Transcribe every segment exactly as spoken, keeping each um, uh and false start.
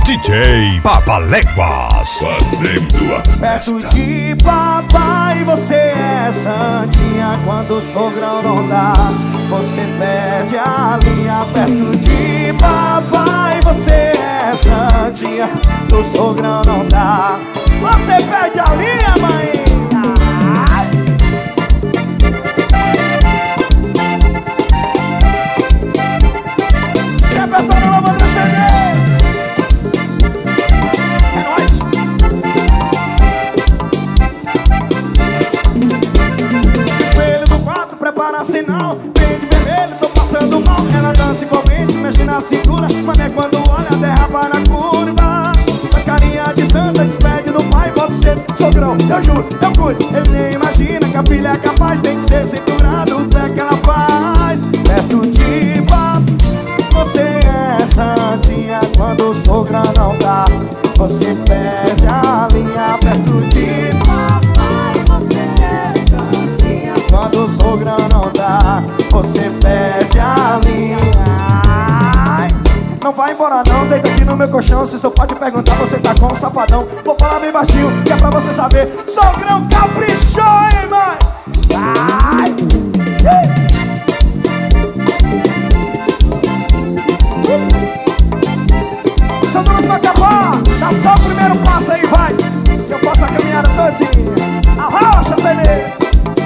D J Papaléguas fazendo a perto de papai você é santinha. Quando o sogrão não dá, você perde a linha. Perto de papai você é santinha. Do sogrão não dá, você perde a linha, mãe. Repertório novo do C D. É nóis. Espelho do quarto, prepara sinal. Vem de vermelho, tô passando mal. Ela dança envolvente, mexe na cintura. Mas é quando olha, derrapa na curva. Faz carinha de santa, despede do pai. Pode ser sogrão, eu juro, eu cuido. Ele nem imagina que a filha é capaz. Tem que ser cinturado, o pé que ela faz. Perto de papai você é santinha. Quando o sogrão não dá, você perde a linha. Perto de papai você é santinha. Quando o sogrão não dá, você perde a linha. Não vai embora não, deita aqui no meu colchão. Se seu pai te perguntar, você tá com um safadão. Vou falar bem baixinho, que é pra você saber. Sogrão caprichou, hein, mãe? Ai! Sandro do Macapá, dá só o primeiro passo aí, vai. Que eu faço a caminhada todinha. Arrocha, C D.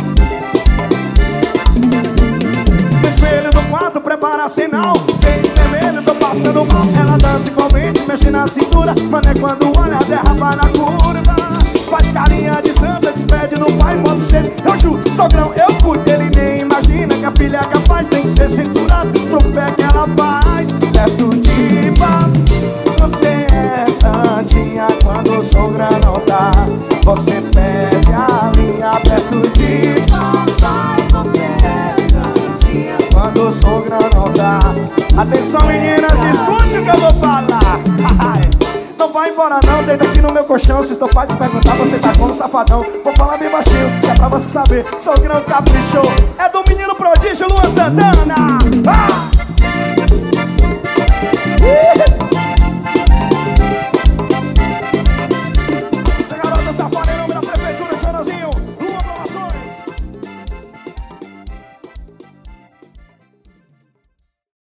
No espelho do quarto, prepara sinal. Vem vermelho, tô passando mal. Ela dança igualmente, mexe na cintura. Mano, é quando olha, derrapa na curva. Faz carinha de santa, despede do pai. Pode ser, eu juro, sogrão, eu cuido. Ele nem imagina que a filha é capaz. Tem que ser cinturado, tropé que ela faz. Perto de papai você é santinha. Quando o sogrão não dá, você perde a linha. Perto de papai você é santinha. Quando o sogrão não dá. Atenção meninas, escute o que eu vou falar. Não vai embora não, deita aqui no meu colchão. Se teu pai te perguntar, você tá com um safadão. Vou falar bem baixinho, que é pra você saber. Sogrão caprichou, é do menino prodígio Luan Santana. Ah!